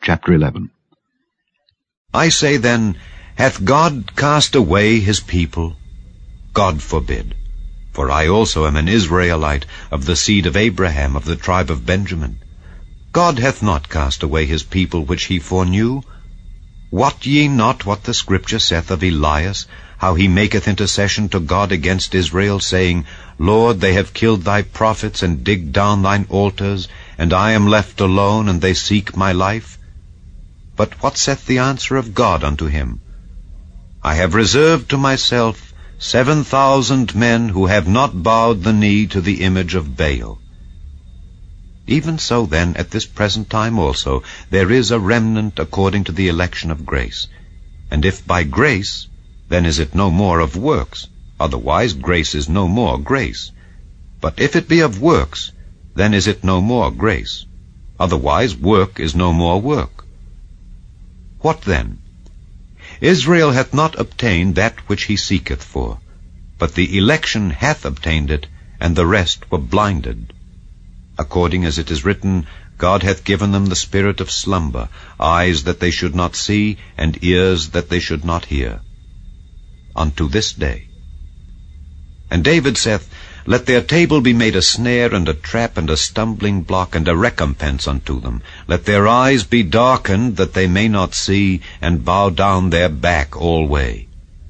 Chapter 11. I say then, hath God cast away his people? God forbid. For I also am an Israelite, of the seed of Abraham, of the tribe of Benjamin. God hath not cast away his people which he foreknew. Wot ye not what the Scripture saith of Elias, how he maketh intercession to God against Israel, saying, Lord, they have killed thy prophets, and digged down thine altars, and I am left alone, and they seek my life? But what saith the answer of God unto him? I have reserved to myself 7,000 men who have not bowed the knee to the image of Baal. Even so then, at this present time also, there is a remnant according to the election of grace. And if by grace, then is it no more of works, otherwise grace is no more grace. But if it be of works, then is it no more grace, otherwise work is no more work. What then? Israel hath not obtained that which he seeketh for, but the election hath obtained it, and the rest were blinded. According as it is written, God hath given them the spirit of slumber, eyes that they should not see, and ears that they should not hear, unto this day. And David saith, Let their table be made a snare, and a trap, and a stumbling block, and a recompense unto them. Let their eyes be darkened, that they may not see, and bow down their back alway.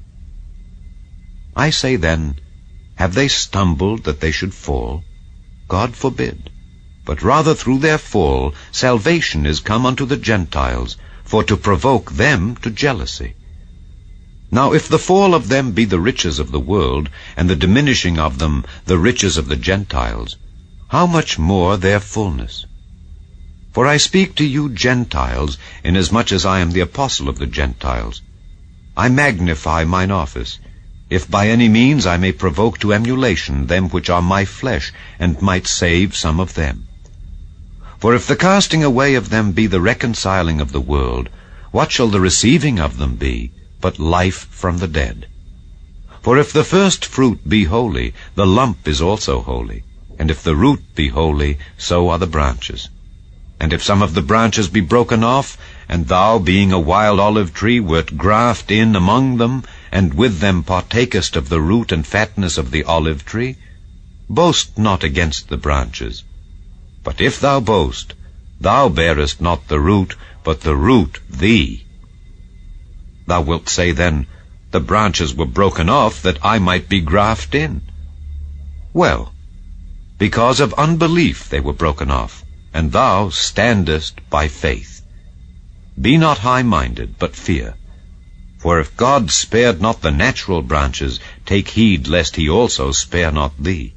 I say then, have they stumbled that they should fall? God forbid. But rather through their fall salvation is come unto the Gentiles, for to provoke them to jealousy. Now if the fall of them be the riches of the world, and the diminishing of them the riches of the Gentiles, how much more their fullness? For I speak to you Gentiles, inasmuch as I am the apostle of the Gentiles. I magnify mine office, if by any means I may provoke to emulation them which are my flesh, and might save some of them. For if the casting away of them be the reconciling of the world, what shall the receiving of them be, but life from the dead? For if the first fruit be holy, the lump is also holy. And if the root be holy, so are the branches. And if some of the branches be broken off, and thou, being a wild olive tree, wert graft in among them, and with them partakest of the root and fatness of the olive tree, boast not against the branches. But if thou boast, thou bearest not the root, but the root thee. Thou wilt say then, The branches were broken off, that I might be graft in. Well, because of unbelief they were broken off, and thou standest by faith. Be not high-minded, but fear. For if God spared not the natural branches, take heed lest he also spare not thee.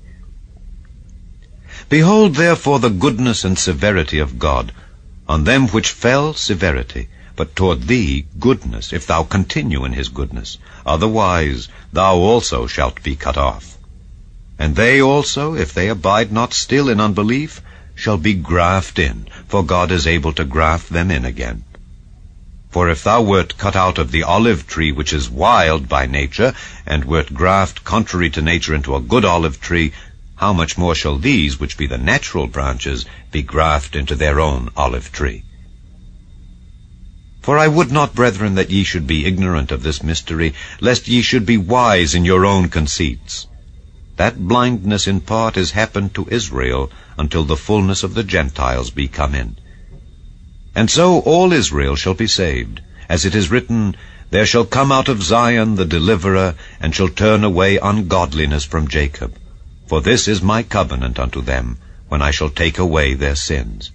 Behold therefore the goodness and severity of God. On them which fell severity, but toward thee goodness, if thou continue in his goodness. Otherwise thou also shalt be cut off. And they also, if they abide not still in unbelief, shall be graft in, for God is able to graft them in again. For if thou wert cut out of the olive tree which is wild by nature, and wert graft contrary to nature into a good olive tree, how much more shall these, which be the natural branches, be graft into their own olive tree? For I would not, brethren, that ye should be ignorant of this mystery, lest ye should be wise in your own conceits. That blindness in part is happened to Israel, until the fullness of the Gentiles be come in. And so all Israel shall be saved, as it is written, There shall come out of Zion the deliverer, and shall turn away ungodliness from Jacob. For this is my covenant unto them, when I shall take away their sins.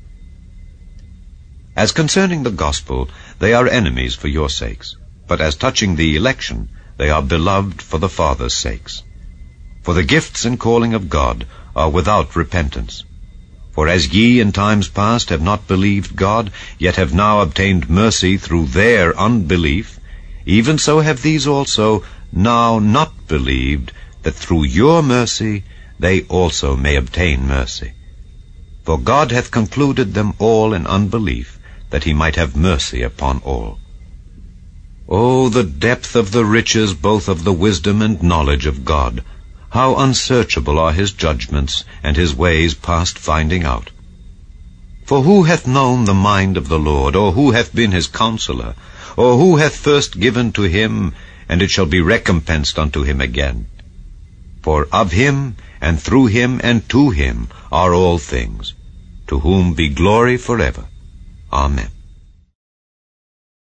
As concerning the gospel, they are enemies for your sakes, but as touching the election, they are beloved for the Father's sakes. For the gifts and calling of God are without repentance. For as ye in times past have not believed God, yet have now obtained mercy through their unbelief, even so have these also now not believed, that through your mercy they also may obtain mercy. For God hath concluded them all in unbelief, that he might have mercy upon all. O the depth of the riches both of the wisdom and knowledge of God! How unsearchable are his judgments, and his ways past finding out! For who hath known the mind of the Lord, or who hath been his counselor, or who hath first given to him, and it shall be recompensed unto him again? For of him, and through him, and to him are all things, to whom be glory forever. Amen.